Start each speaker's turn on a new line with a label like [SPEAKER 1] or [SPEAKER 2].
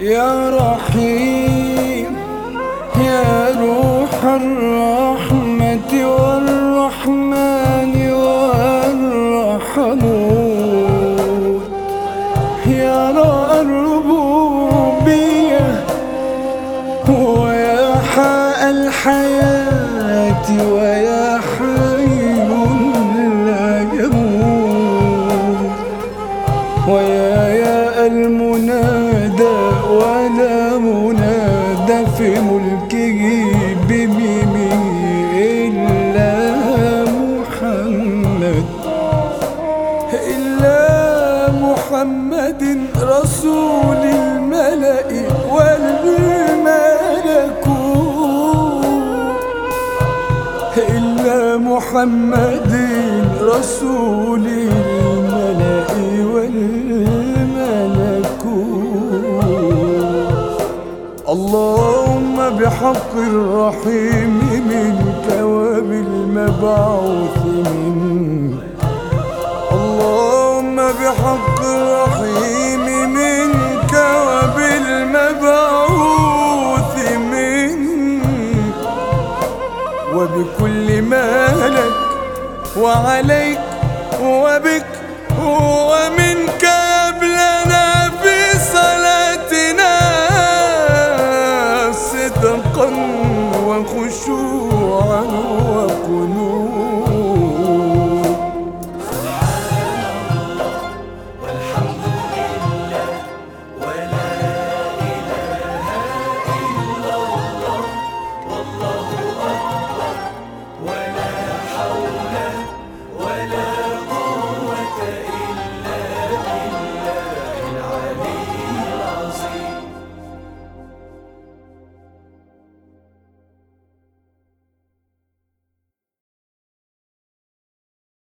[SPEAKER 1] يا رحيم يا روح الرحمة والرحمن والرحمون، يا راء الربوبية ويا حاء الحياة ويا حي لا يموت، ويا ياء المنادى ولا منادى في ملكه بميمه إلا محمد، إلا محمد رسول الملأ والملكوت، إلا محمد رسول الملأ والملكوت. اللهم بحق الرحيم منك وبالمبعوث منك، اللهم بحق الرحيم منك وبالمبعوث منك، وبكل ما لك وعليك وبك ومنك.